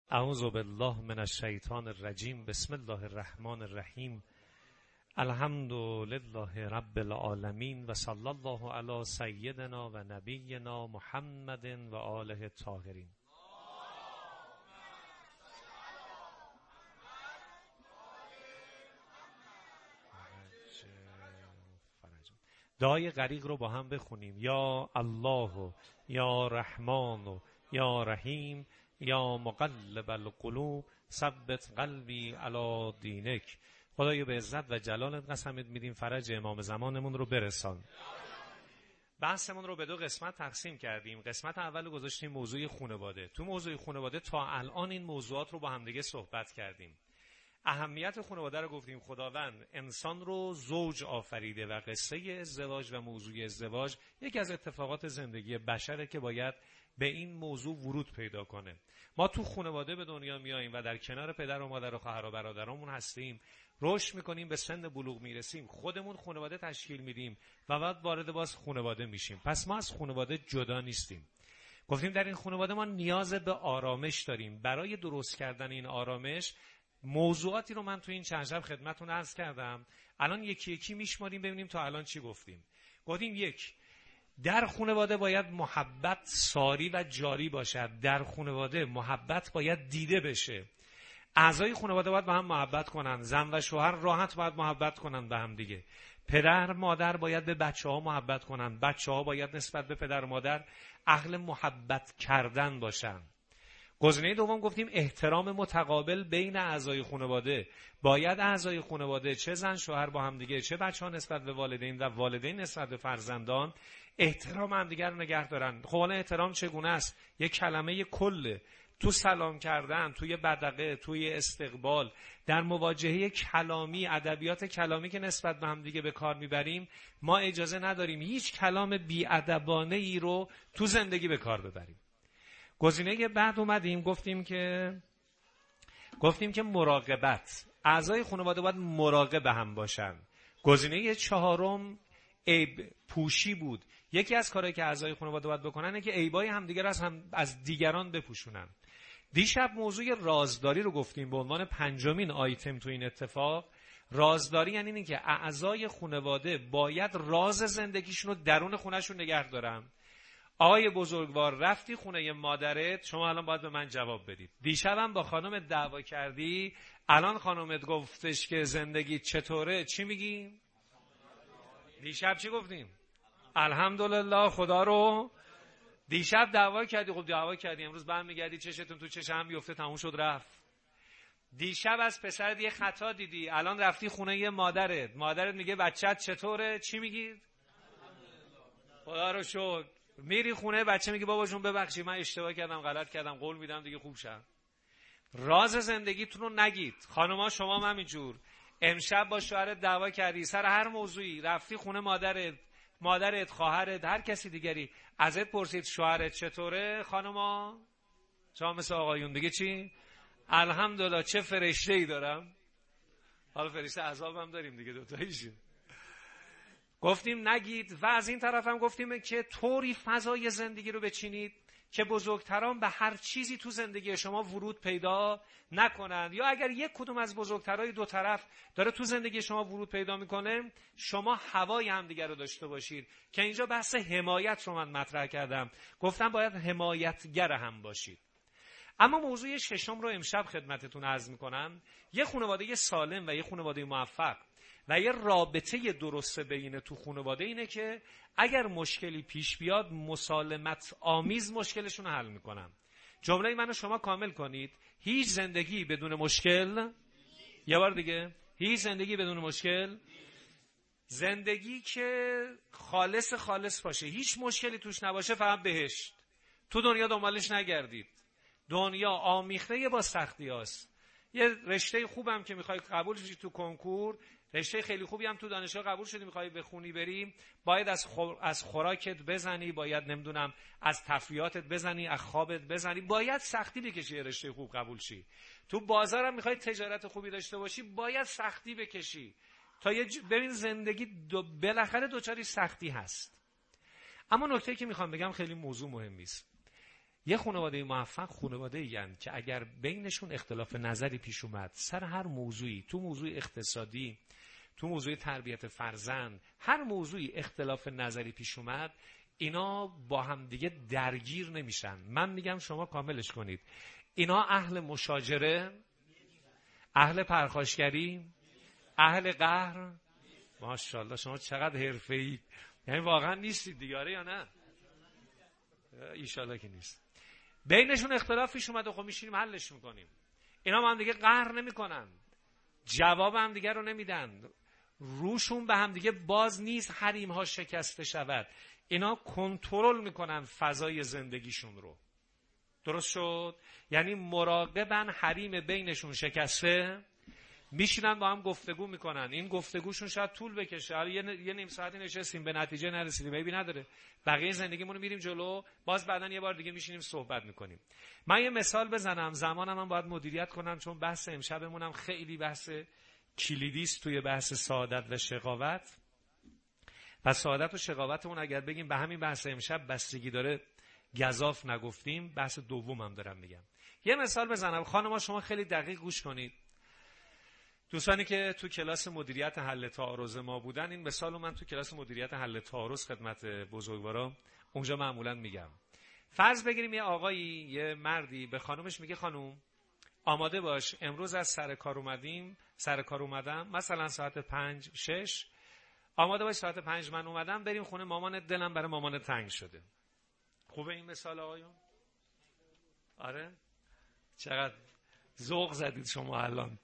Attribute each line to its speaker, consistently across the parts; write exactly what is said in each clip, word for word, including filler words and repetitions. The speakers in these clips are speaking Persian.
Speaker 1: اعوذ بالله من الشیطان الرجیم. بسم الله الرحمن الرحیم. الحمد لله رب العالمین و صلی الله علی سیدنا و نبینا محمد و آله الطاهرین. دعای غریق رو با هم بخونیم. یا الله یا رحمان یا رحیم یا مقلب القلوب ثبت قلبی علی دینک. خدایا به عزت و جلالت قسمت میدیم فرج امام زمانمون رو برسان. بحثمون رو به دو قسمت تقسیم کردیم. قسمت اول گذاشتیم موضوع خانواده. تو موضوع خانواده تا الان این موضوعات رو با هم دیگه صحبت کردیم. اهمیت خانواده رو گفتیم. خداوند انسان رو زوج آفریده و قصه ازدواج و موضوع ازدواج یکی از اتفاقات زندگی بشره که باید به این موضوع ورود پیدا کنه. ما تو خانواده به دنیا میاییم و در کنار پدر و مادر و خواهر و برادرامون هستیم، رشد میکنیم، به سن بلوغ میرسیم، خودمون خانواده تشکیل میدیم و بعد وارد باز خانواده میشیم. پس ما از خانواده جدا نیستیم. گفتیم در این خانواده ما نیاز به آرامش داریم. برای درست کردن این آرامش موضوعاتی رو من تو این چند شب خدمتتون عرض کردم. الان یکی یکی میشماریم ببینیم تا الان چی گفتیم. گفتیم یک، در خانواده باید محبت ساری و جاری باشد. در خانواده محبت باید دیده بشه. اعضای خانواده باید با هم محبت کنن. زن و شوهر راحت باید محبت کنن به هم دیگه. پدر مادر باید به بچه ها محبت کنن. بچه ها باید نسبت به پدر مادر اهل محبت کردن باشن. گزینه دوم گفتیم احترام متقابل بین اعضای خانواده. باید اعضای خانواده چه زن شوهر با هم دیگه، چه بچه‌ها نسبت به والدین و والدین نسبت به فرزندان احترام هم دیگر رو نگه دارن. خب حالا احترام چگونه است؟ یک کلمه کله. تو سلام کردن، توی بدقه، توی استقبال، در مواجهه کلامی، ادبیات کلامی که نسبت به هم دیگه به کار میبریم، ما اجازه نداریم هیچ کلام بی‌ادبانه ای رو تو زندگی به کار ببریم. گزینه بعد اومدیم گفتیم که گفتیم که مراقبت. اعضای خانواده باید مراقب هم باشن. گزینه چهارم عیب پوشی بود. یکی از کارهایی که اعضای خانواده باید بکنن اینه که عیبای همدیگر از هم از دیگران بپوشونن. دیشب موضوع رازداری رو گفتیم به عنوان پنجمین آیتم تو این اتفاق. رازداری یعنی اینه که اعضای خانواده باید راز زندگیشون رو درون خونه‌شون نگه دارن. آقای بزرگوار رفتی خونه مادرت، شما الان باید به من جواب بدید. دیشبم با خانم دعوا کردی، الان خانمت گفتش که زندگی چطوره، چی میگی؟ دیشب چی گفتیم؟ الحمدلله خدا رو. دیشب دعوا کردی، خب دعوا کردی، امروز برمیگردی چشتون تو چشم بیفته، تموم شد رفت. دیشب از پسرت یه خطا دیدی، الان رفتی خونه مادرت، مادرت میگه بچت چطوره، چی میگی؟ خدا رو شکر. میری خونه بچه میگه بابا جون ببخشید من اشتباه کردم، غلط کردم، قول میدم دیگه خوب شم. راز زندگیتون رو نگید. خانوما شما هم همینجور. امشب با شوهرت دعوا کردی سر هر موضوعی، رفتی خونه مادرت، مادرت، خواهرت، هر کسی دیگری ازت پرسید شوهرت چطوره، خانوما شما مثل آقایون دیگه چی؟ الحمدلله چه فرشته‌ای دارم. حالا فرشته عذابم داریم دیگه دوتاییشون. گفتیم نگید. و از این طرف هم گفتیم که طوری فضای زندگی رو بچینید که بزرگتران به هر چیزی تو زندگی شما ورود پیدا نکنند، یا اگر یک کدوم از بزرگترای دو طرف داره تو زندگی شما ورود پیدا میکنه، شما هوای همدیگر رو داشته باشید. که اینجا بحث حمایت رو من مطرح کردم، گفتم باید حمایتگر هم باشید. اما موضوع ششم رو امشب خدمتتون عرض میکنم. یه خانواده سالم و یه خانواده موفق و یه رابطه درست بین تو خانواده اینه که اگر مشکلی پیش بیاد مسالمت آمیز مشکلشون رو حل میکنم. جمله منو شما کامل کنید. هیچ زندگی بدون مشکل، یه بار دیگه، هیچ زندگی بدون مشکل، زندگی که خالص خالص باشه، هیچ مشکلی توش نباشه، فقط بهشت. تو دنیا دنبالش نگردید. دنیا آمیخته با سختی هاست. یه رشته خوبم که میخوای قبول شی تو کنکور، رشته خیلی خوبی هم تو دانشگاه قبول شدی میخوای بخونی بریم، باید از خور... از خوراکت بزنی، باید نمیدونم از تفریحاتت بزنی، از خوابت بزنی، باید سختی بکشی رشته خوب قبول شی. تو بازارم میخوای تجارت خوبی داشته باشی، باید سختی بکشی تا یه ج... ببین زندگی دو... بالاخره دوچاری سختی هست. اما نکته که میخوام بگم خیلی موضوع مهمی است. یه خانواده موفق خانواده ای که اگر بینشون اختلاف نظری پیش اومد سر هر موضوعی، تو موضوع اقتصادی، تو موضوع تربیت فرزند، هر موضوعی اختلاف نظری پیش اومد، اینا با هم دیگه درگیر نمیشن. من میگم شما کاملش کنید. اینا اهل مشاجره، اهل پرخاشگری، اهل قهر. ماشاءالله شما چقدر حرفه‌ای، یعنی واقعا نیستید دیگه، آره یا نه؟ ایشالله که نیست. بینشون اختلاف پیش اومد و خب میشینیم حلش میکنیم. اینا با هم دیگه قهر نمیکنن، جواب هم دیگه رو نمیدن، روشون به هم دیگه باز نیست حریم ها شکسته شود. اینا کنترل میکنن فضای زندگیشون رو. درست شد؟ یعنی مراقبن حریم بینشون شکسته، میشینن با هم گفتگو میکنن. این گفتگوشون شاید طول بکشه، حالا یه, یه نیم ساعتی نشستیم به نتیجه نرسیدیم، عیبی نداره، بقیه زندگیمون رو میریم جلو، باز بعدن یه بار دیگه میشینیم صحبت میکنیم. من یه مثال بزنم، زمانم هم باید مدیریت کنم چون بحث امشبمونم خیلی بحث کلیدی است توی بحث سعادت و شقاوت. و سعادت و شقاوتمون اگر بگیم به همین بحث امشب بستگی داره گزاف نگفتیم، بحث دومم دارم میگم. یه مثال بزنم خانم‌ها، شما خیلی دقیق گوش کنید. دوستانی که تو کلاس مدیریت حل تعارض ما بودن، این مثال رو من تو کلاس مدیریت حل تعارض خدمت بزرگوارا اونجا معمولا میگم. فرض بگیریم یه آقایی، یه مردی به خانومش میگه خانوم آماده باش، امروز از سر کار اومدیم، سر کار اومدم مثلا ساعت پنج شش، آماده باش ساعت پنج من اومدم، بریم خونه مامانت، دلم برای مامانت تنگ شده. خوبه این مثال آقایون؟ آره؟ چقدر ذوق زدید شما الان.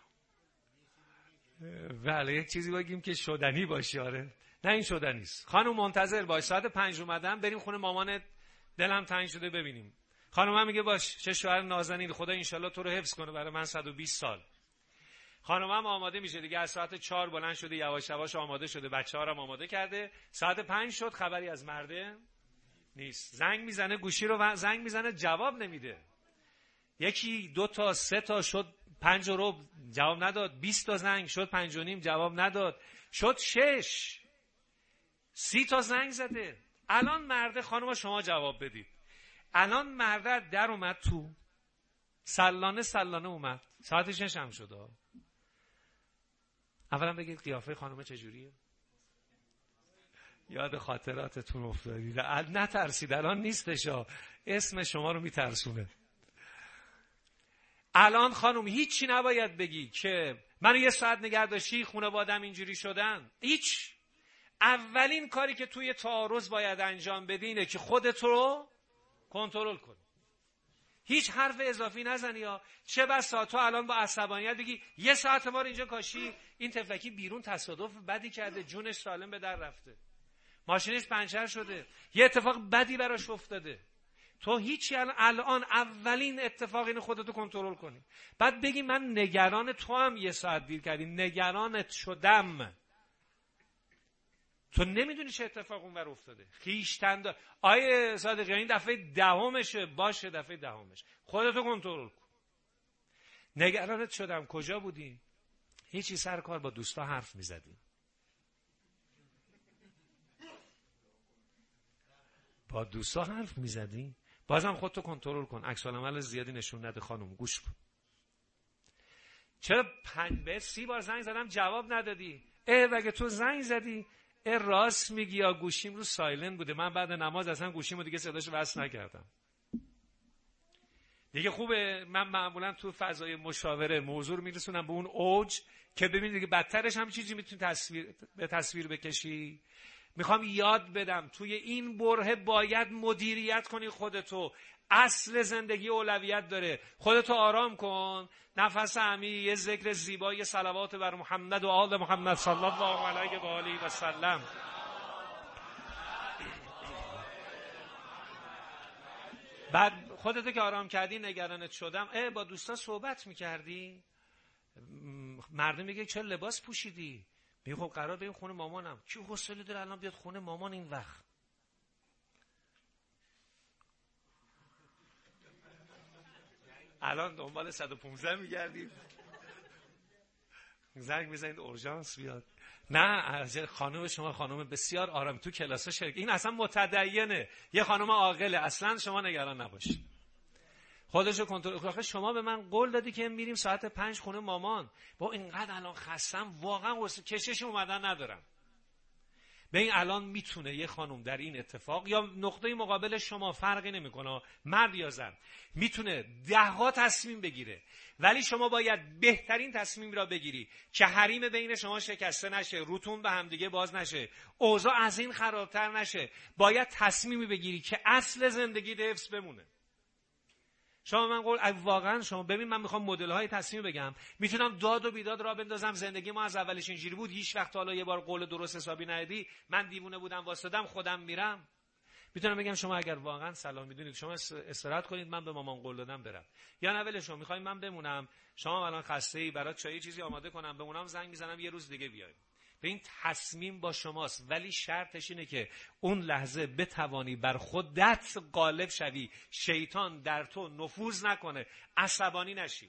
Speaker 1: بله یک چیزی بگیم که شدنی باشه. آره نه این شدنی است. خانم منتظر باش، ساعت پنج اومدم، بریم خونه مامانت، دلم تنگ شده ببینیم. خانم هم میگه باش، چه شوهر نازنین، خدا انشالله تو رو حفظ کنه برای من صد و بیست سال. خانم هم آماده میشه دیگه، از ساعت چهار بلند شده، یواش یواش آماده شده، بچه‌ها رو آماده کرده. ساعت پنج شد، خبری از مرده نیست. زنگ میزنه، گوشی رو زنگ میزنه، جواب نمیده. یکی دو تا سه تا شد، پنج و ربع جواب نداد، بیست تا زنگ شد، پنج و نیم جواب نداد، شد شش، سی تا زنگ زده. الان مرده، خانم شما جواب بدید، الان مرده در اومد تو، سلانه سلانه اومد، ساعت شش هم شده. اولا بگید قیافه خانم چجوریه؟ یاد خاطراتتون افتادید. نترسید، الان نیستش، اسم شما رو میترسونه. الان خانم هیچی نباید بگی که منو یه ساعت نگه داشتی، خانواده‌ام اینجوری شدن. هیچ. اولین کاری که توی تعارض باید انجام بدی اینه که خودت رو کنترل کن. هیچ حرف اضافی نزنی. یا چه بسا تو الان با عصبانیت بگی یه ساعت ما رو اینجا کاشی، این تفلکی بیرون تصادف بدی کرده، جونش سالم به در رفته، ماشینش پنچر شده، یه اتفاق بدی براش افتاده. تو هیچی الان, الان اولین اتفاق اینه خودتو کنترل کنی. بعد بگی من نگران تو هم یه ساعت دیر کردی، نگرانت شدم. تو نمیدونی چه اتفاق اونور افتاده. خیشتن دار. آیه صادقی این دفعه دهمشه، باشه دفعه دهمش. خودتو کنترل کن. نگرانت شدم، کجا بودی؟ هیچی، سر کار با دوستا حرف میزدی. با دوستا حرف میزدی؟ بازم خودتو کنترل کن، عکس العمل زیادی نشون نده خانم، گوش کن. چرا پنج به سی بار زنگ زدم جواب ندادی؟ اه وگه تو زنگ زدی؟ اه راست میگی، یا گوشیم رو سایلنت بوده، من بعد نماز اصلا گوشیمو دیگه صداشو وصل نکردم. دیگه خوبه. من معمولا تو فضای مشاوره موضوع رو میرسونم به اون اوج که ببینید دیگه بدترش هم چیزی میتونی تصویر به تصویر بکشی. میخوام یاد بدم توی این برهه باید مدیریت کنی خودتو. اصل زندگی اولویت داره. خودتو آرام کن، نفس عمیق، یه ذکر زیبا، یه صلوات بر محمد و آل محمد صلی الله علیه و آله و سلم. بعد خودتو که آرام کردی، نگرانت شدم، اه با دوستا صحبت میکردی، مردم میگه چرا لباس پوشیدی؟ میگه خب قرار بریم خونه مامانم. کی حوصله داره الان بیاد خونه مامان این وقت؟ الان دنبال صد و پانزده میگردیم، زنگ میزنید اورژانس بیاد. نه خانم شما خانم بسیار آرام تو کلاس شرکت، این اصلا متدینه، یه خانم عاقله، اصلا شما نگران نباشید، خودشو کنترل. آخه شما به من قول دادی که میریم ساعت پنج خونه مامان، با اینقدر الان خستم واقعا کشش اومدن ندارم. به این الان میتونه یه خانم در این اتفاق یا نقطه مقابل شما فرقی نمیکنه، مرد یا زن، میتونه ده ها تصمیم بگیره، ولی شما باید بهترین تصمیم را بگیری که حریم بین شما شکسته نشه، روتون به هم دیگه باز نشه، اوضاع از این خرابتر نشه. باید تصمیمی بگیری که اصل زندگی حفظ بمونه. شما من قول واقعا شما ببین، من میخوام مدل های تصمیم بگم، میتونم داد و بیداد را بندازم، زندگی ما از اولش اینجوری بود، هیچ وقت حالا یه بار قول درست حسابی ندی، من دیوونه بودم واسدم خودم میرم. میتونم بگم شما اگر واقعا سلام میدونید شما استراحت کنید، من به مامان قول دادم برم، یا نه ولش کن میخوایم من بمونم، شما الان خسته ای، برات چای چیزی آماده کنم بمونم، زنگ میزنم یه روز دیگه بیایم. به این تصمیم با شماست، ولی شرطش اینه که اون لحظه بتوانی بر خودت غالب شوی، شیطان در تو نفوذ نکنه، عصبانی نشی.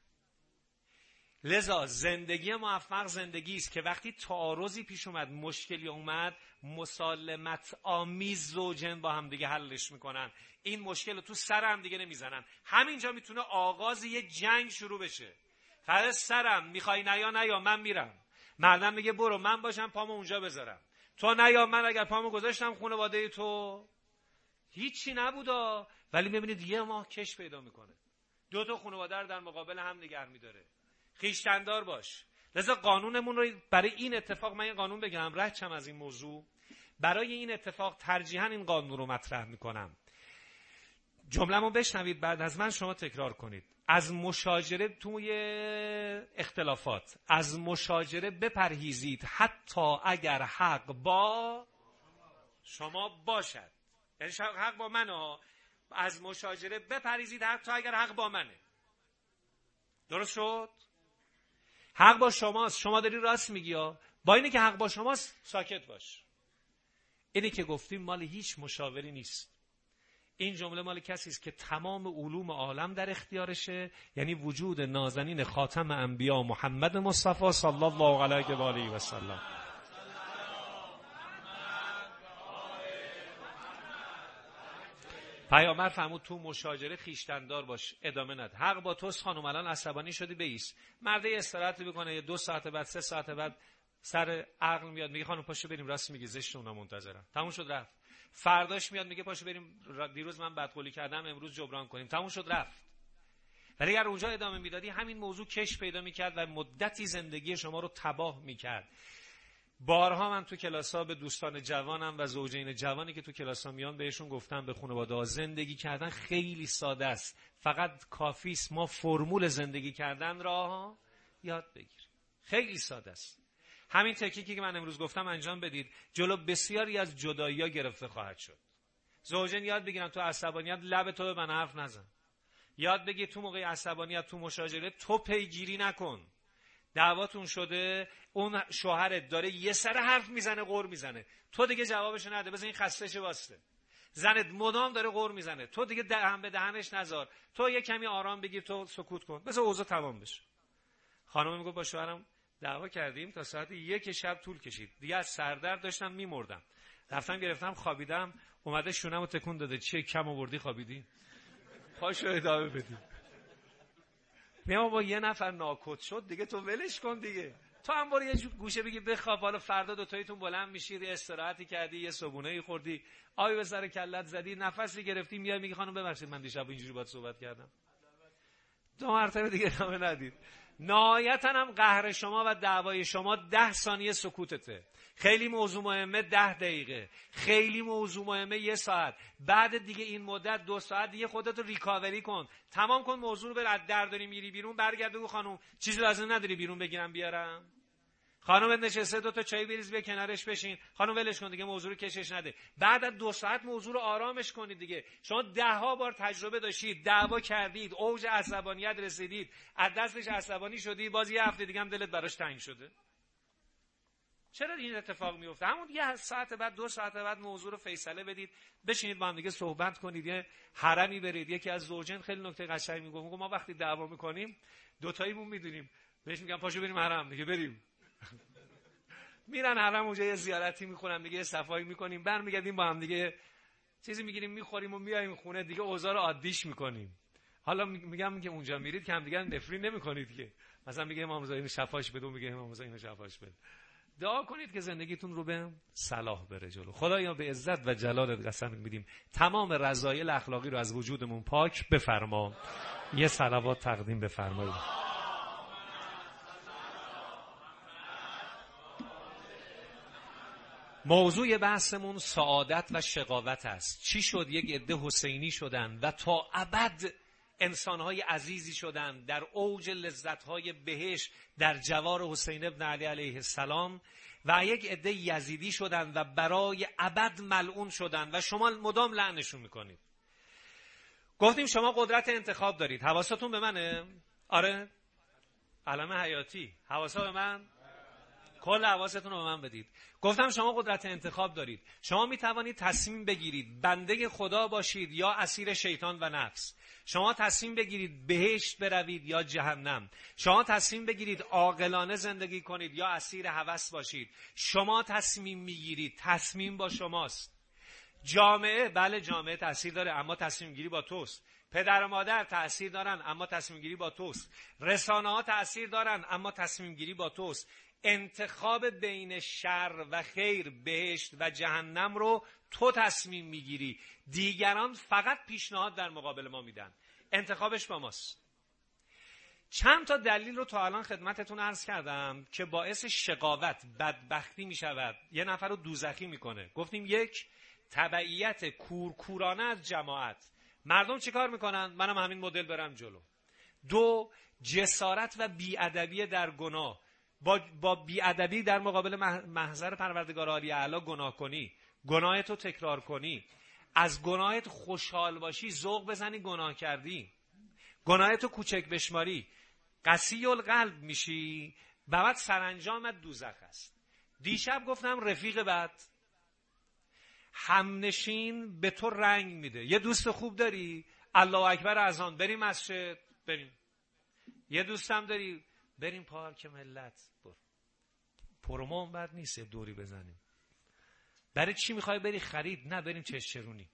Speaker 1: لذا زندگی موفق زندگی است که وقتی تعارضی پیش اومد، مشکلی اومد، مسالمت آمیز زوجین با هم دیگه حلش میکنن، این مشکل رو تو سر هم دیگه نمیزنن. همینجا میتونه آغاز یه جنگ شروع بشه. فقط سرم میخوای نیا نیا من میرم، مردم میگه برو من باشم پامو اونجا بذارم، تو نیا من اگر پامو گذاشتم خانواده تو هیچی نبودا، ولی میبینید یه ماه کش پیدا میکنه، دو تا خانواده رو در مقابل هم نگه میداره. خویشتندار باش. لذا قانونمون رو برای این اتفاق، من این قانون بگم رد شم از این موضوع، برای این اتفاق ترجیحاً این قانون رو مطرح میکنم. جمله‌مو بشنوید بعد از من شما تکرار کنید. از مشاجره توی اختلافات، از مشاجره بپرهیزید حتی اگر حق با شما باشد. یعنی حق با منه، از مشاجره بپرهیزید حتی اگر حق با منه. درست شد؟ حق با شماست، شما داری راست میگی ها، با اینه که حق با شماست ساکت باش. اینی که گفتیم مال هیچ مشاوری نیست. این جمله مال کسی است که تمام علوم عالم در اختیارشه، یعنی وجود نازنین خاتم انبیا محمد مصطفی صلی الله علیه و آله و سلم. پیامبر فرمود تو مشاجره خویشتندار باش، ادامه نده. حق با توست خانم، الان عصبانی شدی بایست، مرده استراحت بکنه، دو ساعت بعد سه ساعت بعد سر عقل میاد میگه خانم پاشو بریم، راست میگی زشت اونا منتظرم، تموم شد رفت. فرداش میاد میگه پاشو بریم، دیروز من بدقولی کردم امروز جبران کنیم، تموم شد رفت. ولی اگر اونجا ادامه میدادی همین موضوع کش پیدا میکرد و مدتی زندگی شما رو تباه میکرد. بارها من تو کلاس‌ها به دوستان جوانم و زوجین جوانی که تو کلاس‌ها میان بهشون گفتم به خانواده‌ها زندگی کردن خیلی ساده است، فقط کافی است ما فرمول زندگی کردن را یاد بگیریم. خیلی ساده است. همین تکنیکی که من امروز گفتم انجام بدید، جلو بسیاری از جدایی‌ها گرفته خواهد شد. زوجین یاد بگیرن تو عصبانیت لب تو به من حرف نزن. یاد بگیر تو موقع عصبانیت تو مشاجره تو پیگیری نکن. دعواتون شده، اون شوهرت داره یه سر حرف میزنه غر میزنه، تو دیگه جوابش نده، بذار این خسته شه واسه. زنت مدام داره غر میزنه، تو دیگه دهن به دهنش نذار، تو یه کمی آرام بگیر، تو سکوت کن، بذار اوضاع تمام بشه. خانم میگه با شوهرم دعوا کردیم تا ساعت یک شب طول کشید، دیگه از سردرد داشتم میمردم، رفتم گرفتم خوابیدم، اومده شونمو تکون داده، چه کم آوردی خوابیدی؟ پاشو ادامه بدی. میام با یه نفر ناکوت شد دیگه تو ولش کن دیگه، تو هم برو یه گوشه بگی بخواب، حالا فردا دو تاییتون بلند میشید، استراحتی کردی، یه صبحونه‌ای خوردی، آبی به سر کلت زدی، نفسی گرفتی، میای میگی خانم ببخشید من دیشب اینجوری باهات صحبت کردم. دو مرتبه دیگه ادامه ندید. نهایتاً هم قهر شما و دعوای شما ده ثانیه سکوتته. خیلی موضوع مهمه ده دقیقه، خیلی موضوع مهمه یه ساعت، بعد دیگه این مدت دو ساعت دیگه خودت رو ریکاوری کن، تمام کن موضوع رو. بر از در داری میری بیرون، برگرد بگو خانم چیزی لازم نداری بیرون بگیرم بیارم؟ خانم نشسته دو تا چای بریز بیا کنارش بشین، خانم ولش کن دیگه موضوع رو کشش نده. بعد از دو ساعت موضوع رو آرامش کنید دیگه. شما ده ها بار تجربه داشتید، دعوا کردید، اوج عصبانیت رسیدید، از دستش عصبانی شدی، باز یه هفته دیگه هم دلت براش تنگ شده. چرا این اتفاق میفته؟ همون یه ساعت بعد دو ساعت بعد موضوع رو فیصله بدید، بشینید با هم دیگه صحبت کنید، یه حرمی برید. یکی از زوجین خیلی نکته قشنگی میگه، میگه ما وقتی دعوا میکنیم دو تاییمون میدونیم، بهش میگم پاشو بریم حرم، میگه بریم. میرن حرم اونجا یه زیارتی میخونن دیگه، صفایی میکنیم، برمیگردیم با هم دیگه چیزی میگیریم میخوریم و میایم خونه دیگه، اوضاع رو عادیش میکنیم. حالا میگم که اونجا میرید که هم دیگه نفرین نمیکنید که مثلا میگه امام رضا اینو شفاش بده، میگه امام رضا اینو شفاش بده. دعا کنید که زندگیتون رو به صلاح بره جلو. خدایا به عزت و جلالت قسم میدیم تمام رذایل اخلاقی رو از وجودمون پاک بفرما. یه صلوات تقدیم بفرمایید. موضوع بحثمون سعادت و شقاوت است. چی شد یک عده حسینی شدن و تا ابد انسانهای عزیزی شدن در اوج لذتهای بهشت در جوار حسین ابن علی علیه السلام، و یک عده یزیدی شدن و برای ابد ملعون شدن و شما مدام لعنشون میکنید. گفتیم شما قدرت انتخاب دارید. حواستون به منه؟ آره؟ علم حیاتی حواسا به من؟ کل حواستون رو به من بدید. گفتم شما قدرت انتخاب دارید. شما می توانید تصمیم بگیرید بنده خدا باشید یا اسیر شیطان و نفس. شما تصمیم بگیرید بهشت بروید یا جهنم. شما تصمیم بگیرید عاقلانه زندگی کنید یا اسیر هوس باشید. شما تصمیم میگیرید. تصمیم با شماست. جامعه، بله جامعه تاثیر داره اما تصمیم گیری با توست. پدر و مادر تأثیر دارن اما تصمیم گیری با توست. رسانه ها تأثیر دارن اما تصمیم گیری با توست. انتخاب بین شر و خیر، بهشت و جهنم رو تو تصمیم میگیری. دیگران فقط پیشنهاد در مقابل ما میدن. انتخابش با ماست. چند تا دلیل رو تا الان خدمتتون عرض کردم که باعث شقاوت، بدبختی میشود، یه نفر رو دوزخی میکنه. گفتیم یک، تبعیت کورکورانه از جماعت. مردم چیکار میکنن؟ منم همین مدل برم جلو. دو، جسارت و بی‌ادبی در گناه. با, با بی‌ادبی در مقابل محضر پروردگار عالی اعلی گناه کنی، گناهت رو تکرار کنی، از گناهت خوشحال باشی، ذوق بزنی گناه کردی، گناهت رو کوچک بشماری، قسی القلب میشی، بعد سرانجامت دوزخ است. دیشب گفتم رفیق بد، همنشین به تو رنگ میده. یه دوست خوب داری؟ الله اکبر اذان، بریم مسجد، بریم. یه دوستم داری؟ بریم پارک ملت، برو. پرومو هم بد نیست، دوری بزنیم. برای چی میخوای بری خرید؟ نه بریم چشچرونی.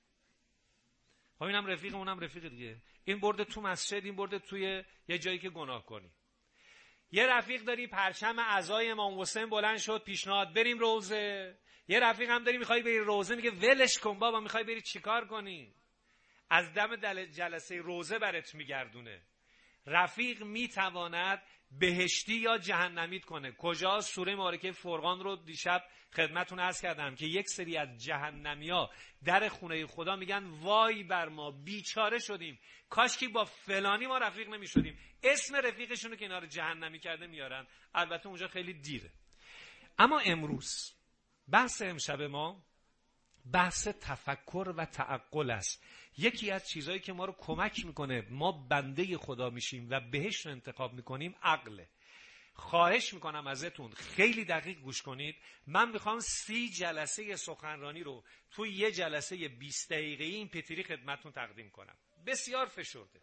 Speaker 1: خب اینم رفیق، اونم رفیق دیگه. این برده تو مسجد، این برده توی یه جایی که گناه کنی. یه رفیق داری پرچم عزای امام حسین بلند شد، پیشنهاد بریم روزه. یه رفیق هم داری میخوای بری روزه، میگه ولش کن بابا، میخوای بری چیکار کنی؟ از دم جلسه روزه برات میگردونه. رفیق میتواند بهشتی یا جهنمیت کنه. کجا؟ سوره مبارکه فرقان رو دیشب خدمتتون عرض کردم که یک سری از جهنمیا در خونه خدا میگن وای بر ما، بیچاره شدیم، کاشکی با فلانی ما رفیق نمیشدیم. اسم رفیقشونو که اینا رو جهنمی کرده میارن. البته اونجا خیلی دیره. اما امروز بحث امشب ما بحث تفکر و تعقل است. یکی از چیزهایی که ما رو کمک میکنه ما بنده خدا میشیم و بهش رو انتخاب میکنیم عقله. خواهش میکنم ازتون خیلی دقیق گوش کنید. من میخوام سی جلسه سخنرانی رو توی یه جلسه بیست دقیقه‌ای این پتیری خدمتتون تقدیم کنم. بسیار فشرده.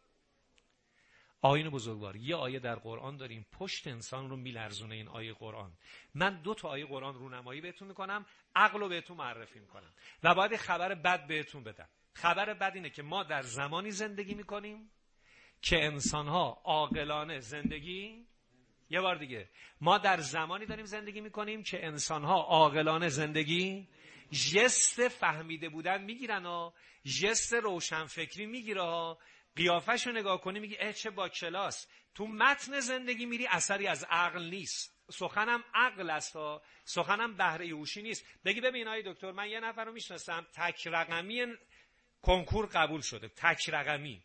Speaker 1: آیین بزرگوار، یه آیه در قرآن داریم پشت انسان رو میلرزونه. این آیه قرآن، من دو تا آیه قرآن رونمایی بهتون میکنم، عقل رو بهتون معرفی میکنم و باید خبر بد بهتون بدم. خبر بد اینه که ما در زمانی زندگی میکنیم که انسانها عاقلانه زندگی، یه بار دیگه، ما در زمانی داریم زندگی میکنیم که انسانها عاقلانه زندگی، ژست فهمیده بودن میگیرن ها، ژست روشن فکری میگیره ها، قیافه‌شو نگاه کنی میگی اه چه با کلاس. تو متن زندگی میری اثری از عقل نیست. سخنم عقل است ها، سخنم بهره هوشی نیست. بگی ببین آی دکتر، من یه نفر رو میشناسم تک رقمی کنکور قبول شده، تک رقمی،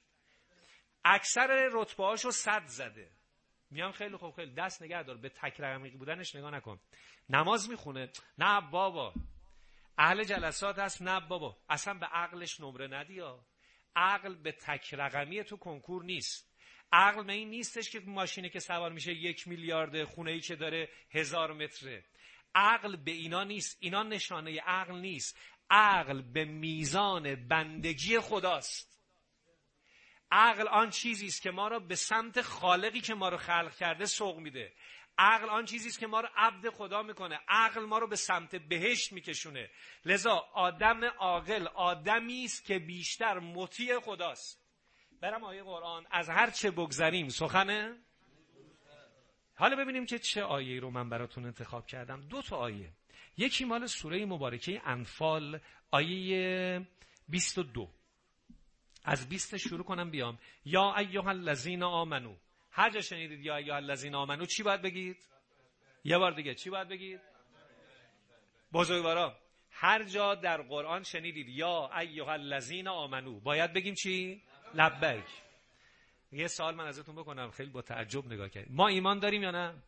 Speaker 1: اکثر رتبه‌هاشو صد زده. میام خیلی خوب، خیلی دست نگه دار، به تک رقمی بودنش نگاه نکن. نماز میخونه؟ نه بابا. اهل جلسات هست؟ نه بابا. اصلا به عقلش نمره ندیا. عقل به تک رقمی تو کنکور نیست. عقل به این نیستش که ماشینی که سوار میشه یک میلیارد، خونه‌ای که داره هزار متره. عقل به اینا نیست. اینا نشانه عقل نیست. عقل به میزان بندگی خداست. عقل آن چیزی است که ما را به سمت خالقی که ما رو خلق کرده سوق میده. عقل آن چیزی است که ما رو عبد خدا میکنه. عقل ما رو به سمت بهشت میکشونه. لذا آدم عاقل آدمی است که بیشتر مطیع خداست. برم آیه قرآن، از هر چه بگذریم سخنه. حالا ببینیم که چه آیه رو من براتون انتخاب کردم. دو تا آیه، یکی مال سوره مبارکه انفال آیه بیست و دو، از بیست شروع کنم بیام. یا ایها الذین آمنو، هر جا شنیدید یا ایها الذین آمنو چی باید بگید؟ یه بار دیگه چی باید بگید؟ بزرگوارا هر جا در قرآن شنیدید یا ایها الذین آمنو باید بگیم چی؟ لبیک. یه سوال من ازتون بکنم، خیلی با تعجب نگاه کردید. ما ایمان داریم یا نه؟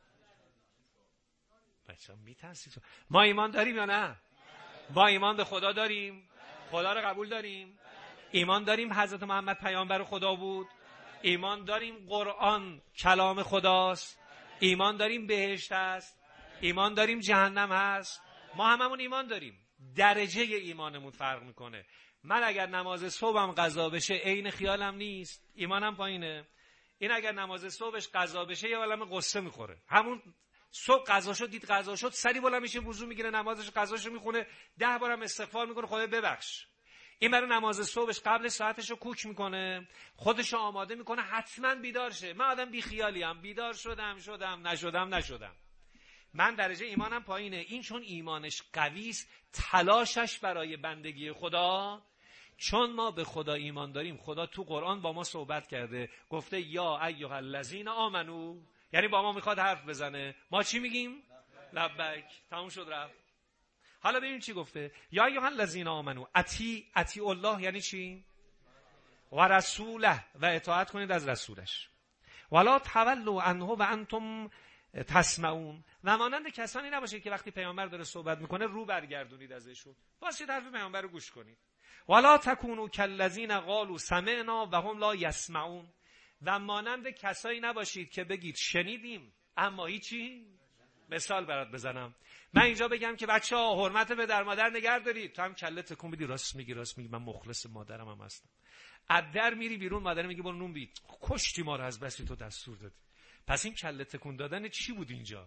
Speaker 1: بچه‌ها میترسید. ما ایمان داریم یا نه؟ ما ایمان به خدا داریم؟ خدا رو قبول داریم؟ ایمان داریم حضرت محمد پیامبر خدا بود؟ ایمان داریم قرآن کلام خداست؟ ایمان داریم بهشت هست؟ ایمان داریم جهنم هست؟ ما هممون ایمان داریم. درجه ایمانمون فرق میکنه. من اگر نماز صبحم قضا بشه عین خیالم نیست، ایمانم پایینه. این اگر نماز صبحش قضا بشه یه عالمه قصه میخوره. همون صبح قضا شد، دید قضا شد، سری بالا میشه وضو میگیره، نمازش قضاشو میخونه، ده بارم استغفار میکنه خدای ببخش. این برای نماز صبحش قبل ساعتشو کوک میکنه، خودشو آماده میکنه حتما بیدار شه. من آدم بی خیالیم، بیدار شدم شدم نشدم نشدم. من درجه ایمانم پایینه. این چون ایمانش قوی است، تلاشش برای بندگی خدا، چون ما به خدا ایمان داریم، خدا تو قرآن با ما صحبت کرده، گفته یا ایها الذین آمنو، یعنی با ما میخواد حرف بزنه. ما چی میگیم؟ لبیک. تموم شد رفت. حالا ببین چی گفته. یا ایها الذین آمنو اطیع اطیع الله، یعنی چی؟ و رسوله، و اطاعت کنید از رسولش. ولا تولوا عنه و انتم تسمعون، و مانند کسانی نباشید که وقتی پیامبر داره صحبت میکنه رو برگردونید ازشون، واسه حرف پیامبر رو گوش کنید. ولا تکونوا کالذین قالوا سمعنا و هم لا یسمعون، و مانند کسایی نباشید که بگید شنیدیم اما هیچی. مثال برات بزنم. من اینجا بگم که بچه‌ها حرمت به در مادر نگه دارید، تو هم کله تکون بدی راست میگی راست میگی من مخلص مادرم هم هستم. از در میری بیرون، مادر میگه برو نون بید، کشتی ما رو از بسی تو دستور دادی. پس این کله تکون دادن چی بود اینجا؟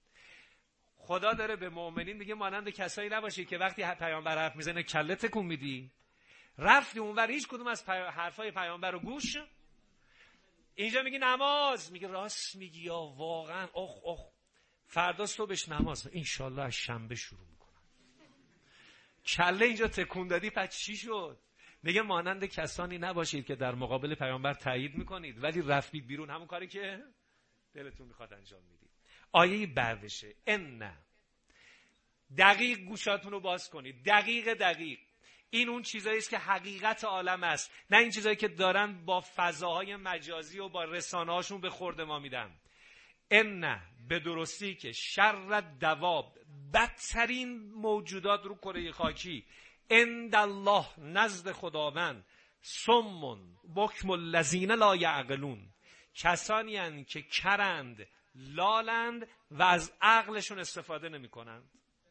Speaker 1: خدا داره به مؤمنین میگه مانند کسایی نباشید که وقتی پیامبر حرف میزنه کله تکون میدی، رفتی اونور هیچ کدوم از پی... حرفای پیامبر رو گوش. اینجا میگی نماز، میگه راست میگی یا واقعا اخ اخ فردا صبحش نماز، انشالله از شنبه شروع میکنم. کله اینجا تکون دادی، پس چی شد؟ میگه مانند کسانی نباشید که در مقابل پیامبر تایید میکنید ولی رفتید بیرون همون کاری که دلتون میخواد انجام میدید. آیه بعدشه ان، دقیق گوشاتون رو باز کنید، دقیق دقیق. این اون چیزایی است که حقیقت عالم است، نه این چیزایی که دارن با فضاهای مجازی و با رسانه‌هاشون به خورد ما میدن. ان، به درستی که شر دواب، بدترین موجودات رو کره خاکی، عند الله، نزد خداوند، صم بکم الذین لا یعقلون، کسانی هستند که کرند، لالند و از عقلشون استفاده نمی کنند.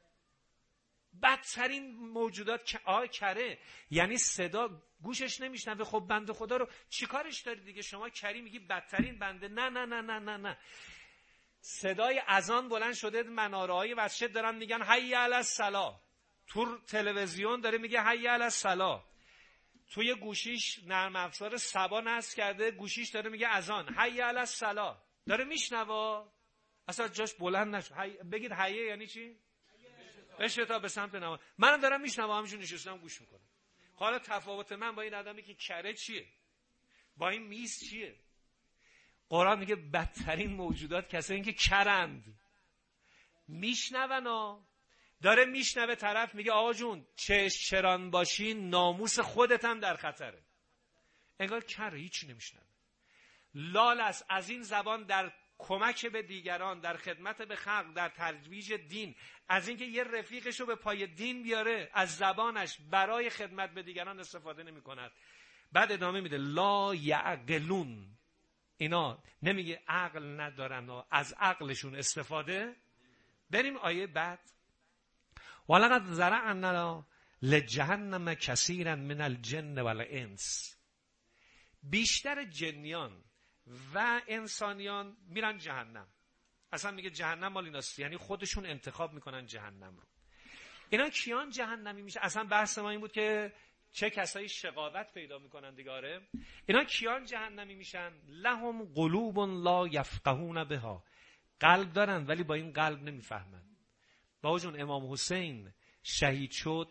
Speaker 1: بدترین موجودات که آه کره، یعنی صدا گوشش نمیشنوه. خب بنده خدا رو چیکارش داری دیگه؟ شما کری میگی بدترین بنده. نه نه نه نه نه نه. صدای اذان بلند شده، مناره‌های مسجد دارن میگن حی علی الصلا، تو تلویزیون داره میگه حی علی الصلا، توی گوشیش نرم افزار سبا نصب کرده، گوشیش داره میگه اذان حی علی الصلا، داره میشنوه، اصلا جاش بلند نشد. حی... بگید حیه یعنی چی؟ بشه تا به سمت نماز. منم دارم میشنوم، همینجوری نشستم گوش میکنم. حالا تفاوت من با این آدمی که کره چیه؟ با این میز چیه؟ قرآن میگه بدترین موجودات کسایی که کرند، میشنون. داره میشنوه، طرف میگه آقا جون چش چران باشی ناموس خودت هم در خطره. انگار کره، هیچی نمیشنوه. لال است از این زبان در کمک به دیگران، در خدمت به خلق، در ترویج دین، از اینکه یه رفیقشو به پای دین بیاره، از زبانش برای خدمت به دیگران استفاده نمی کند. بعد ادامه میده لا یعقلون، اینا نمیگه عقل ندارن، از عقلشون استفاده. بریم آیه بعد. ولقد ذرأنا لجهنم کثیرا من الجن والانس، بیشتر جنیان و انسانیان میرن جهنم. اصلا میگه جهنم مال ایناست، یعنی خودشون انتخاب میکنن جهنم رو. اینا کیان جهنمی میشه؟ اصلا بحث ما این بود که چه کسایی شقاوت پیدا میکنن دیگه. آره اینا کیان جهنمی میشن؟ لهم قلوب لا یفقهون بها، قلب دارن ولی با این قلب نمیفهمن. بابا جون امام حسین شهید شد،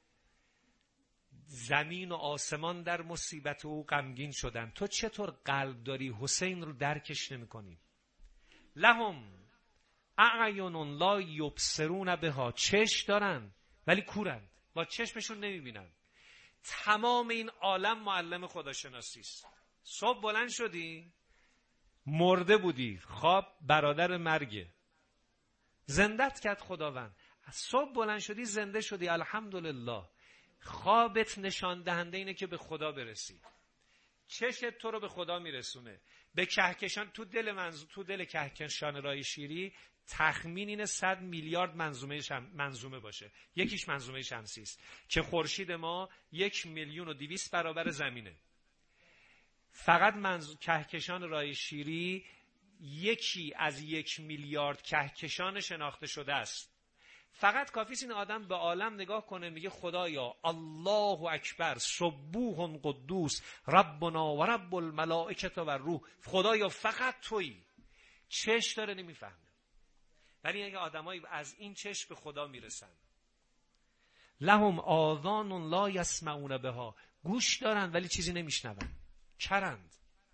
Speaker 1: زمین و آسمان در مصیبت او غمگین شدن، تو چطور قلب داری حسین رو درکش نمی کنی؟ لهم اعین لا یبصرون بها، چشم دارن ولی کورند، با چشمشون نمی بینن. تمام این عالم معلم خداشناسی است. صبح بلند شدی مرده بودی، خواب برادر مرگه، زندت کرد خداوند. صبح بلند شدی زنده شدی، الحمدلله. خوابت نشان دهنده اینه که به خدا برسی. چشت تو رو به خدا میرسونه. به کهکشان تو دل منظور تو دل کهکشان رای شیری تخمین اینه صد میلیارد منظومه شم... منظومه باشه. یکیش منظومه شمسی است که خورشید ما یک میلیون و دویست برابر زمینه. فقط منظور کهکشان رای شیری یکی از یک میلیارد کهکشان شناخته شده است. فقط کافیست این آدم به عالم نگاه کنه، میگه خدایا الله اکبر سبوح قدوس ربنا و رب الملائکه و روح، خدایا فقط تویی. چش داره نمیفهمه، ولی اگه آدمایی از این چش به خدا میرسن. لهم آذان لا یسمعون بها، گوش دارن ولی چیزی نمیشنون، چرند.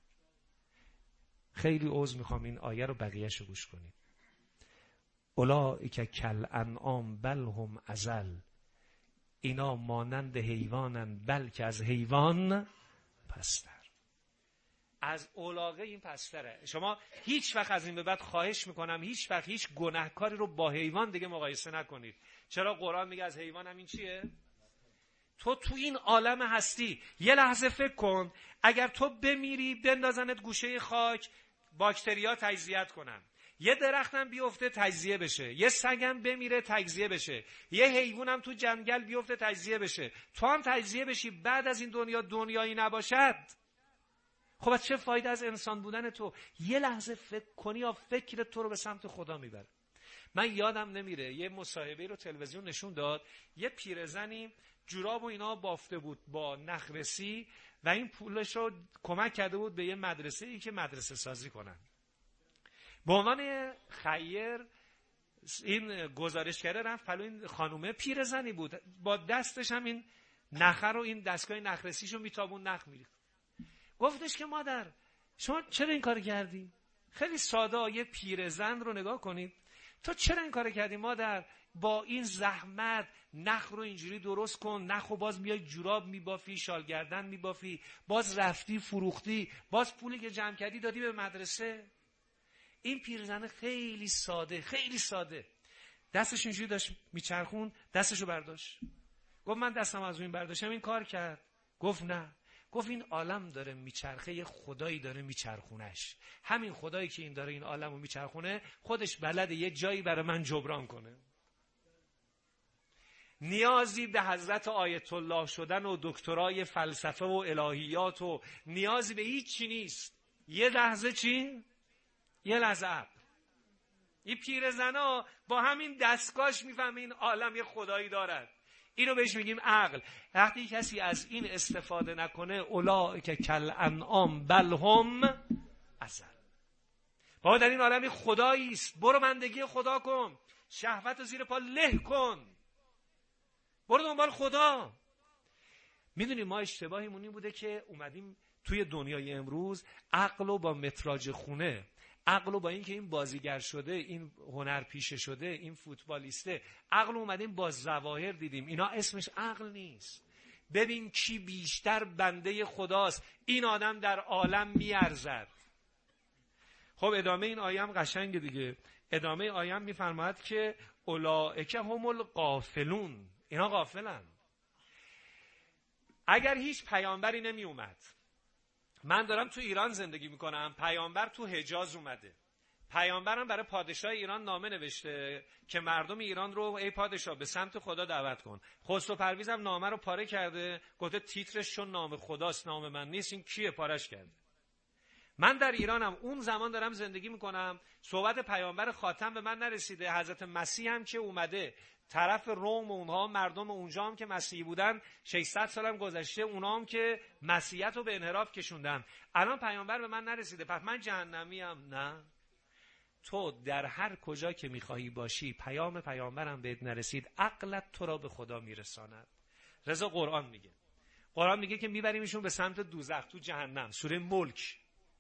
Speaker 1: خیلی عذر میخوام این آیه رو بقیه‌شو گوش کنید. اولئک کالانعام بل هم اضل، اینا مانند حیوانن بلکه از حیوان پستر. از اولاغه این پستره. شما هیچ وقت از این به بعد خواهش میکنم هیچ وقت هیچ گناهکاری رو با حیوان دیگه مقایسه نکنید. چرا قرآن میگه از حیوان هم این چیه؟ تو تو این عالم هستی یه لحظه فکر کن، اگر تو بمیری بندازنت گوشه خاک، باکتریا تجزیه‌ات کنن، یه درختم بیفته تجزیه بشه، یه سگم بمیره تجزیه بشه، یه حیوانم تو جنگل بیفته تجزیه بشه، تو هم تجزیه بشی، بعد از این دنیا دنیایی نباشد، خب از چه فایده از انسان بودن تو؟ یه لحظه فکر کنی یا فکر تو رو به سمت خدا میبره. من یادم نمیره یه مصاحبه رو تلویزیون نشون داد، یه پیرزنی جوراب و اینا بافته بود با نخرسی و این پولش رو کمک کرده بود به یه مدرسه ای که مدرسه سازی کنن. به عنوان خیر این گزارشگره رفت پلو این خانومه، پیرزنی بود، با دستش هم این نخر رو این دستگاه نخرسیشو میتابون نخ میریخت. گفتش که مادر شما چرا این کار کردی؟ خیلی ساده، یه پیرزن رو نگاه کنید، تو چرا این کار کردی مادر؟ با این زحمت نخ رو اینجوری درست کن، نخ رو باز میای جوراب میبافی، شالگردن میبافی، باز رفتی فروختی، باز پولی که جمع کردی دادی به مدرسه. این پیرزن خیلی ساده خیلی ساده دستش اینجوری داشت میچرخون، دستشو برداشت، گفت من دستم از این برداشتم این کار کرد. گفت نه، گفت این عالم داره میچرخه، یه خدایی داره میچرخونش، همین خدایی که این داره این عالم رو میچرخونه خودش بلده یه جایی برای من جبران کنه. نیازی به حضرت آیت الله شدن و دکترای فلسفه و الهیات و نیازی به هیچ چی نیست. یه لحظه چی؟ یه لحظه اب. این پیرزنا با همین دستگاهش میفهمه این عالم یه خدایی دارد. اینو بهش میگیم عقل. وقتی کسی از این استفاده نکنه اولئک کالانعام بل هم اضل. بابا در این عالم خدایی است، برو بندگی خدا کن، شهوت رو زیر پا له کن، برو دنبال خدا. میدونی ما اشتباهیمون این بوده که اومدیم توی دنیای امروز عقل رو با متراژ خونه، عقل رو با این که این بازیگر شده، این هنرپیشه شده، این فوتبالیسته، عقل رو اومدیم با ظواهر دیدیم. اینا اسمش عقل نیست. ببین کی بیشتر بنده خداست، این آدم در عالم میارزد. خب ادامه این آیه هم قشنگه دیگه. ادامه آیه هم میفرماید که اولئک هم الغافلون، اینا غافلن. اگر هیچ پیامبری نمی اومد، من دارم تو ایران زندگی میکنم، پیامبر تو حجاز اومده، پیامبرم برای پادشاه ایران نامه نوشته که مردم ایران رو ای پادشاه به سمت خدا دعوت کن. خسرو پرویز هم نامه رو پاره کرده، گفته تیترش چون نام خداست نام من نیست، این کیه پارش کرده. من در ایرانم اون زمان دارم زندگی میکنم، صحبت پیامبر خاتم به من نرسیده. حضرت مسیح هم که اومده طرف روم و اونها مردم اونجا هم که مسیحی بودن ششصد سالم گذشته، اونها هم که مسیحیت رو به انحراف کشوندن. الان پیامبر به من نرسیده، پس من جهنمی ام؟ نه. تو در هر کجا که میخواهی باشی پیام پیامبرم بهت نرسید، عقلت تو را به خدا میرساند. رضا قرآن میگه، قرآن میگه که میبریمشون به سمت دوزخ، تو جهنم. سوره ملک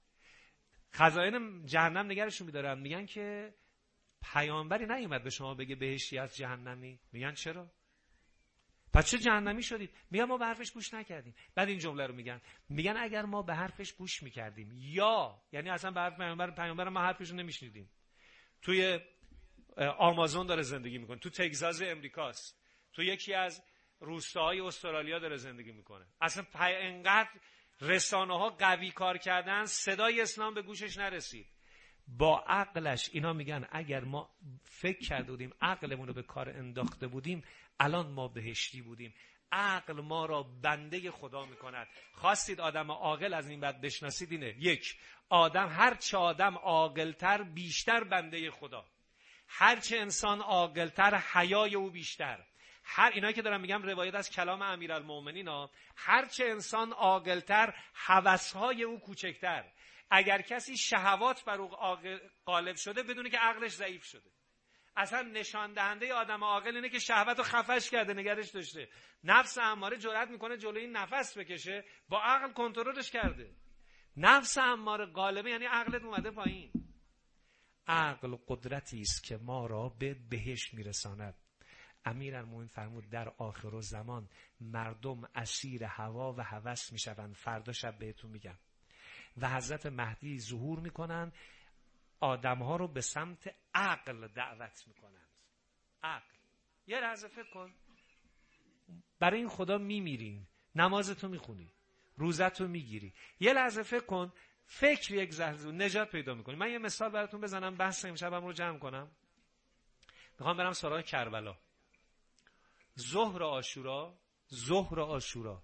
Speaker 1: خزائن جهنم نگرشون میدارن، میگن که پیامبری نیومد به شما بگه بهشتی از جهنمی. میگن چرا؟ پس چه جهنمی شدید؟ میگن ما به حرفش گوش نکردیم. بعد این جمله رو میگن، میگن اگر ما به حرفش گوش میکردیم، یا یعنی اصلا به حرف پیامبر پیامبر ما حرفش رو نمیشنیدیم. توی آمازون داره زندگی میکنه، تو تگزاس امریکاست، تو یکی از روستاهای استرالیا داره زندگی میکنه. اصلا انقدر رسانه ها قوی کار کردن، صدای اسلام به گوشش نرسید. با عقلش اینا میگن اگر ما فکر کرده بودیم، عقلمون رو به کار انداخته بودیم، الان ما بهشتی بودیم. عقل ما را بنده خدا میکند. خواستید آدم عاقل از این بعد بشناسید اینه: یک، آدم هر چه آدم عاقل‌تر بیشتر بنده خدا، هر چه انسان عاقل‌تر حیای او بیشتر. هر اینا که دارم میگم روایت از کلام امیرالمومنین ها، هر چه انسان عاقل‌تر هوس‌های او کوچکتر. اگر کسی شهوات بر او غالب شده بدونه که عقلش ضعیف شده. اصلا نشان دهنده آدم عاقل اینه که شهوت رو خفش کرده، نگرش داشته. نفس اماره جرأت میکنه جلوی این نفس بکشه، با عقل کنترلش کرده. نفس اماره غالبه یعنی عقلت اومده پایین. عقل قدرتی است که ما را به بهشت میرساند. امیرالمومنین فرمود در آخر الزمان مردم اسیر هوا و هوس میشوند. فردا شب بهتون میگم. و حضرت مهدی ظهور میکنن، آدمها رو به سمت عقل دعوت میکنند. عقل. یه لحظه فکر کن، برای این خدا میمیرین، نمازتو میخونی، روزتو میگیری. یه لحظه فکر کن، فکر یک لحظه نجات پیدا میکنی. من یه مثال براتون بزنم، بحث امشبم رو جمع کنم. میخوام برم سراغ کربلا. ظهر عاشورا، ظهر عاشورا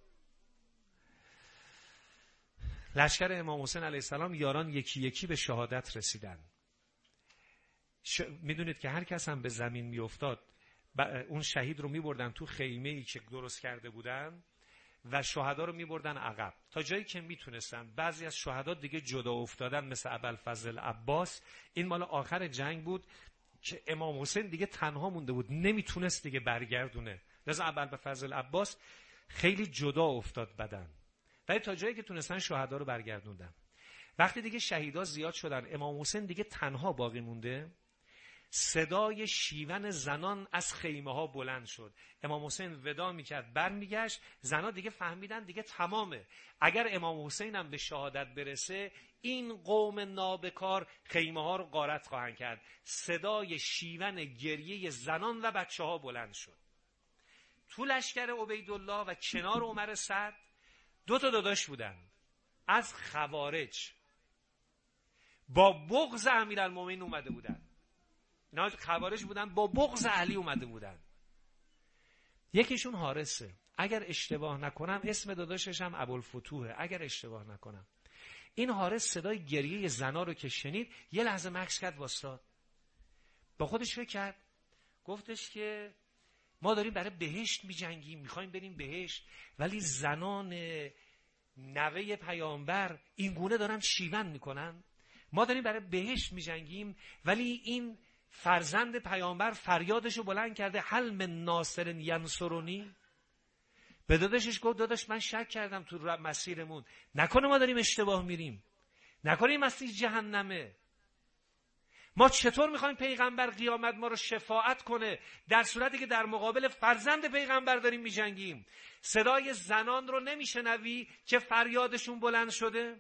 Speaker 1: لشکر امام حسین علیه السلام یاران یکی یکی به شهادت رسیدن. ش... میدونید که هر کس هم به زمین میافتاد ب... اون شهید رو میبردن تو خیمه‌ای که درست کرده بودن و شهدا رو میبردن عقب تا جایی که میتونستن. بعضی از شهدا دیگه جدا افتادن، مثل ابوالفضل عباس. این مال آخر جنگ بود که امام حسین دیگه تنها مونده بود، نمیتونست دیگه برگردونه. لذا ابوالفضل عباس خیلی جدا افتاد بدن، ولی تا جایی که تونستن شهدا رو برگردوندن. وقتی دیگه شهیدا زیاد شدن، امام حسین دیگه تنها باقی مونده. صدای شیون زنان از خیمه ها بلند شد. امام حسین ودا میکرد، برمیگشت. زنا دیگه فهمیدن دیگه تمامه. اگر امام حسین هم به شهادت برسه، این قوم نابکار خیمه ها رو غارت خواهند کرد. صدای شیون گریه زنان و بچه ها بلند شد. تو لشکر عبیدالله و کنار عمر سعد دو تا داداش بودن از خوارج، با بغض امیرالمومنین اومده بودن. اینا خوارج بودن، با بغض علی اومده بودن. یکیشون حارسه، اگر اشتباه نکنم اسم داداشش هم ابوالفتوحه، اگر اشتباه نکنم. این حارس صدای گریه زنا رو که شنید، یه لحظه مکث کرد، واسطاد، با خودش فکر کرد، گفتش که ما داریم برای بهشت می جنگیم، میخوایم بریم بهشت، ولی زنان نوه پیامبر این گونه دارن شیون میکنن. ما داریم برای بهشت می جنگیم، ولی این فرزند پیامبر فریادشو بلند کرده، هل من ناصر ینصرونی. به داداشش گفت داداش من شک کردم تو مسیرمون، نکنه ما داریم اشتباه میریم، نکنه این مسیر جهنمه. ما چطور میخوایم پیغمبر قیامت ما رو شفاعت کنه در صورتی که در مقابل فرزند پیغمبر داریم میجنگیم؟ صدای زنان رو نمیشنوی که فریادشون بلند شده؟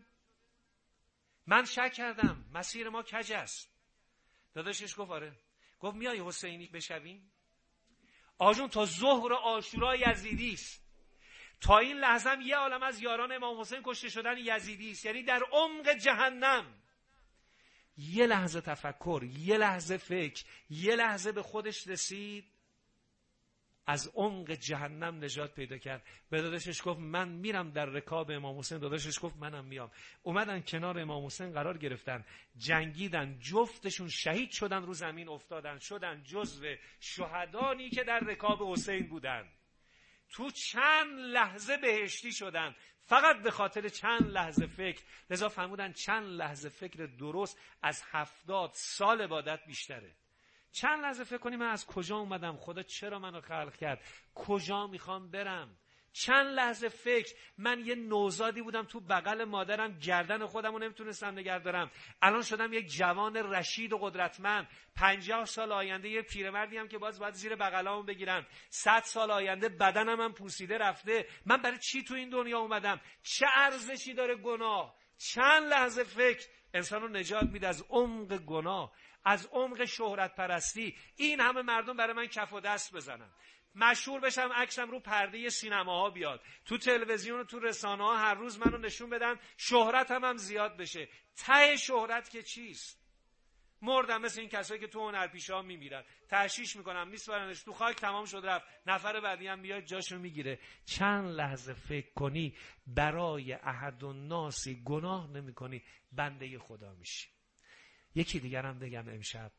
Speaker 1: من شک کردم، مسیر ما کج است. داداشش گفت آره. گفت میای حسینی بشویم؟ آجون تا ظهر عاشورا یزیدی است. تا این لحظه هم یه عالم از یاران امام حسین کشته شدن یزیدی است، یعنی در عمق جهنم. یه لحظه تفکر، یه لحظه فکر، یه لحظه به خودش رسید، از عمق جهنم نجات پیدا کرد. به داداشش گفت من میرم در رکاب امام حسین. داداشش گفت منم میام. اومدن کنار امام حسین قرار گرفتن، جنگیدن، جفتشون شهید شدن، رو زمین افتادن، شدن جزو شهدانی که در رکاب حسین بودن. تو چند لحظه بهشتی شدن، فقط به خاطر چند لحظه فکر. لذا فرمودن چند لحظه فکر درست از هفتاد سال عبادت بیشتره. چند لحظه فکر کنی من از کجا اومدم، خدا چرا منو خلق کرد، کجا میخوام برم. چند لحظه فکر، من یه نوزادی بودم تو بغل مادرم، گردن خودم رو نمیتونستم نگه دارم، الان شدم یک جوان رشید و قدرتمند. پنجاه سال آینده یه پیرمردی هم که باز باید زیر بغلامو بگیرم. صد سال آینده بدنم هم پوسیده رفته. من برای چی تو این دنیا اومدم؟ چه ارزشی داره گناه؟ چند لحظه فکر انسان رو نجات میده از عمق گناه، از عمق شهرت پرستی. این همه مردم برای من کف و دست بزنن، مشهور بشم، عکسم رو پرده سینماها بیاد، تو تلویزیون و تو رسانه ها هر روز منو نشون بدن، شهرت هم, هم زیاد بشه. ته شهرت که چیست؟ مردم مثل این کسایی که تو هنرپیشه ها میمیرن، تحشیش میکنم میسپارنش تو خاک، تمام شد رفت، نفر بعدی هم میاد جاشو میگیره. چند لحظه فکر کنی برای احد و ناسی گناه نمی کنی، بنده خدا میشی. یکی دیگر هم بگم امشب،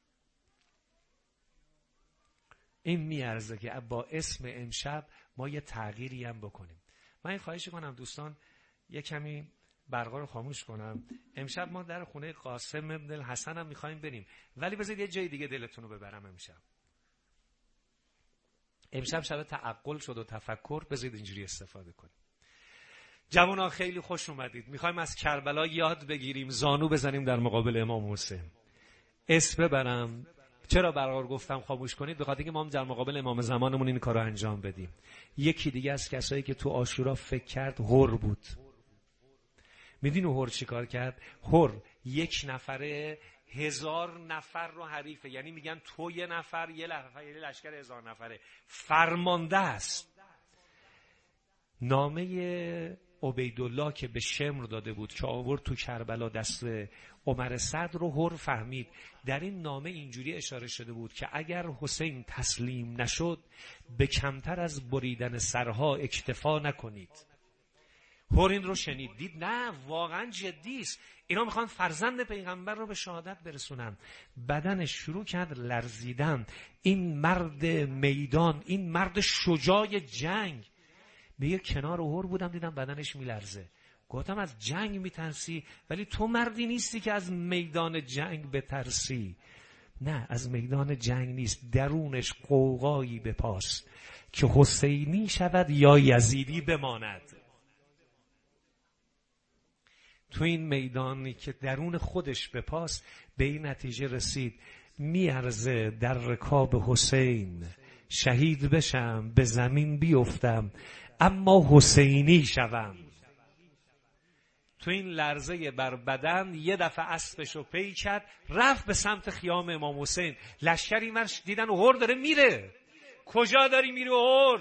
Speaker 1: این میارزه که با اسم امشب ما یه تغییری هم بکنیم. من این خواهش کنم دوستان یه کمی برقا رو خاموش کنم. امشب ما در خونه قاسم ابن الحسن هم میخوایم بریم، ولی بذارید یه جای دیگه دلتون رو ببرم. امشب امشب شب تعقل شد و تفکر، بذارید اینجوری استفاده کنیم. جوانان خیلی خوش اومدید. میخوایم از کربلا یاد بگیریم، زانو بزنیم در مقابل امام حسین. اسم ببرم. چرا برقرار گفتم خاموش کنید؟ به خاطر اینکه ما هم در مقابل امام زمانمون این کارو انجام بدیم. یکی دیگه از کسایی که تو عاشورا فکر کرد هر بود. میدونی هر چی کار کرد؟ هر یک نفره هزار نفر رو حریفه، یعنی میگن تو یه نفر یه نفر یه لشکر هزار نفره، فرمانده است. نامه عبیدالله که به شمر داده بود که آورد تو کربلا دست عمر سعد رو هر فهمید. در این نامه اینجوری اشاره شده بود که اگر حسین تسلیم نشد به کمتر از بریدن سرها اکتفا نکنید. هر این رو شنید، دید نه واقعا جدی است، اینا میخوان فرزند پیغمبر رو به شهادت برسونن. بدنش شروع کرد لرزیدن. این مرد میدان، این مرد شجاع جنگ. میگه کنار هر بودم دیدم بدنش میلرزه. گفتم از جنگ میترسی، ولی تو مردی نیستی که از میدان جنگ بترسی. نه، از میدان جنگ نیست، درونش قوقایی بپاس که حسینی شود یا یزیدی بماند. تو این میدانی که درون خودش بپاس، به این نتیجه رسید میارزه در رکاب حسین شهید بشم، به زمین بیفتم، اما حسینی شوم. تو این لرزه بر بدن یه دفعه اسبشو پی کرد، رفت به سمت خیام امام حسین. لشکری مرش دیدن هر داره میره. کجا داری میری هر؟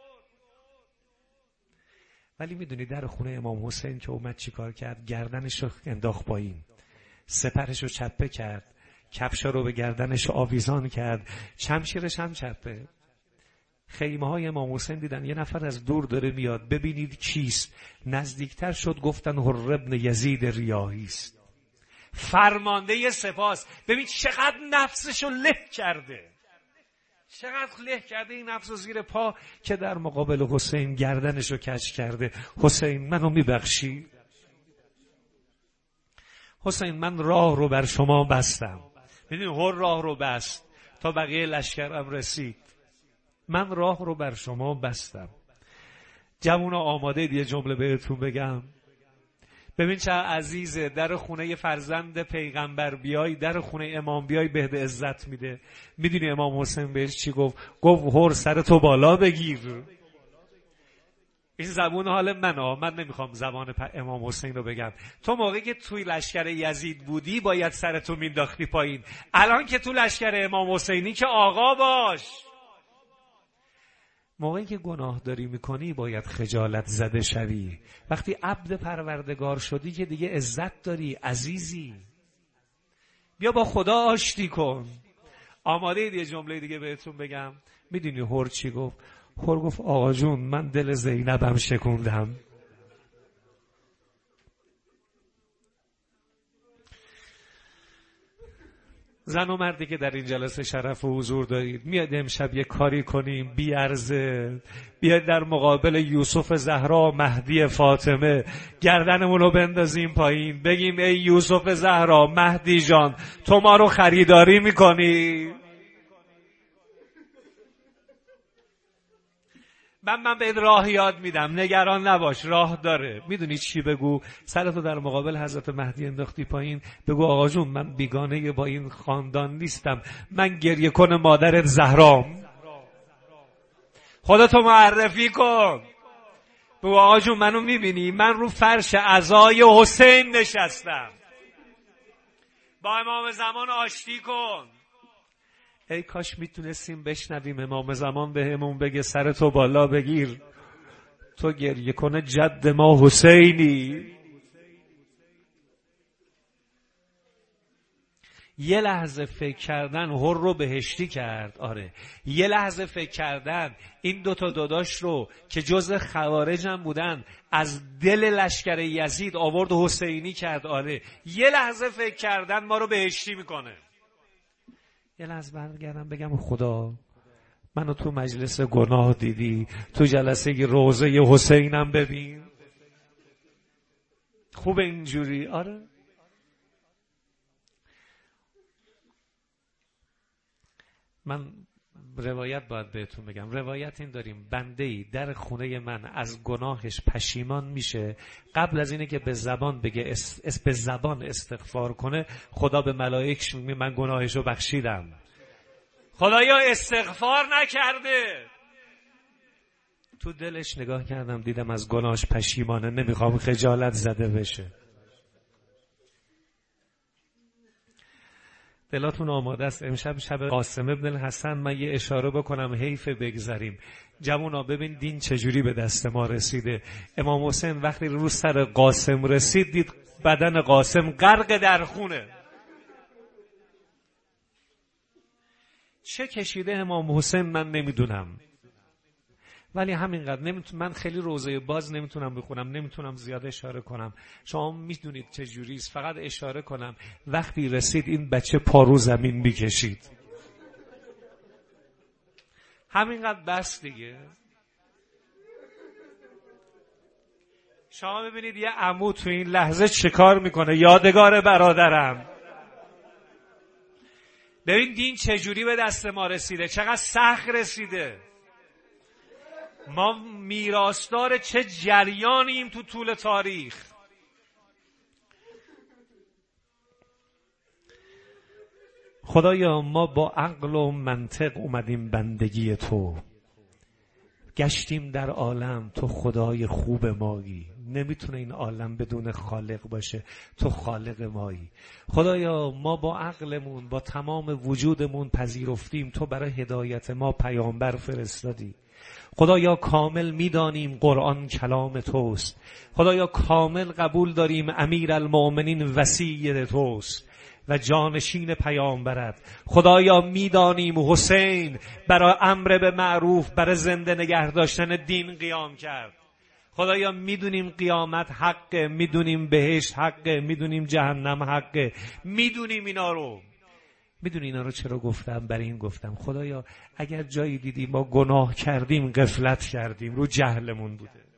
Speaker 1: ولی میدونی در خونه امام حسین که اومد چی کار کرد؟ گردنش رو انداخت پایین، سپرش رو چپه کرد، کفشا رو به گردنش آویزان کرد، شمشیرش هم چپه. خیمه های امام حسین دیدن یه نفر از دور داره میاد، ببینید کیست. نزدیکتر شد، گفتن هر ابن یزید ریاحی است، فرمانده سپاس. ببین چقدر نفسشو له کرده، چقدر له کرده این نفس زیر پا که در مقابل حسین گردنشو کج کرده. حسین منو میبخشی؟ حسین من راه رو بر شما بستم. ببین هر راه رو بست تا بقیه لشکرم رسید. من راه رو بر شما بستم. جوونا آماده یه جمله بهتون بگم. ببین چه عزیزه، در خونه فرزند پیغمبر بیای، در خونه امام بیای، بهت عزت میده. میدونی امام حسین بهش چی گفت؟ گفت هر سر تو بالا بگیر. این زبون حال من ها، من نمیخوام زبان امام حسین رو بگم. تو موقعی که توی لشکر یزید بودی باید سرتو مینداختی پایین. الان که تو لشکر امام حسینی که آقا باش. موقعی که گناه داری میکنی باید خجالت زده شوی. وقتی عبد پروردگار شدی که دیگه عزت داری، عزیزی. بیا با خدا آشتی کن. آماده اید یه جمله دیگه بهتون بگم؟ میدونی هور چی گفت؟ هور گفت آقا جون من دل زینبم شکوندم. زن و مردی که در این جلسه شرف و حضور دارید، میاد امشب یه کاری کنیم بی عرضه، بیاد در مقابل یوسف زهرا مهدی فاطمه گردنمون رو بندازیم پایین، بگیم ای یوسف زهرا مهدی جان تو ما رو خریداری میکنی؟ من من به راه یاد میدم، نگران نباش، راه داره. میدونی چی بگو؟ سرتو در مقابل حضرت مهدی انداختی پایین، بگو آقا جون من بیگانه با این خاندان نیستم، من گریه کن مادرت زهرام. خودتو معرفی کن، بگو آقا جون منو میبینی؟ من رو فرش عزای حسین نشستم، با امام زمان آشتی کن. ای کاش میتونستیم بشنویم امام زمان به همون بگه سرتو بالا بگیر، تو گریه کنه جد ما حسینی. یه لحظه فکر کردن هر رو بهشتی کرد. آره یه لحظه فکر کردن این دوتا داداش رو که جزء خوارج هم بودن از دل لشکر یزید آورد حسینی کرد. آره یه لحظه فکر کردن ما رو بهشتی میکنه. یه لحظه برگردم بگم خدا منو تو مجلس گناه دیدی، تو جلسه روضه حسینم ببین. خوبه اینجوری؟ آره. من روایت باید بهتون بگم. روایت این داریم بنده‌ای در خونه من از گناهش پشیمان میشه، قبل از اینه که به زبان بگه اس, اس به زبان استغفار کنه، خدا به ملائکش میگه من گناهشو بخشیدم. خدایا استغفار نکرده، تو دلش نگاه کردم دیدم از گناهش پشیمانه، نمیخوام خجالت زده بشه. دلاتون آماده است؟ امشب شب قاسم ابن الحسن. من یه اشاره بکنم حیف بگذریم. جوونا ببین دین چجوری به دست ما رسیده. امام حسین وقتی رو سر قاسم رسید دید بدن قاسم غرق در خونه. چه کشیده امام حسین من نمیدونم، ولی همینقدر نمیتونم. من خیلی روزه باز نمیتونم بخونم، نمیتونم زیاد اشاره کنم، شما میدونید چه جوریست. فقط اشاره کنم وقتی رسید این بچه پارو زمین میکشید. همینقدر بس دیگه. شما ببینید یه عمو تو این لحظه چه کار میکنه. یادگار برادرم. ببین دین چجوری به دست ما رسیده، چقدر سخت رسیده. ما میراثدار چه جریانیم تو طول تاریخ. خدایا ما با عقل و منطق اومدیم بندگی تو، گشتیم در عالم، تو خدای خوب مایی. نمیتونه این عالم بدون خالق باشه، تو خالق مایی. خدایا ما با عقلمون با تمام وجودمون پذیرفتیم تو برای هدایت ما پیامبر فرستادی. خدایا کامل میدانیم قرآن کلام توست. خدایا کامل قبول داریم امیرالمؤمنین وصی توست و جانشین پیامبرت. خدایا میدانیم حسین برای امر به معروف، برای زنده نگه داشتن دین قیام کرد. خدایا میدونیم قیامت حقه، میدونیم بهشت حقه، میدونیم جهنم حقه، میدونیم اینا رو. میدونی اینا رو چرا گفتم؟ برای این گفتم خدایا اگر جایی دیدی ما گناه کردیم، غفلت کردیم، رو جهلمون بوده.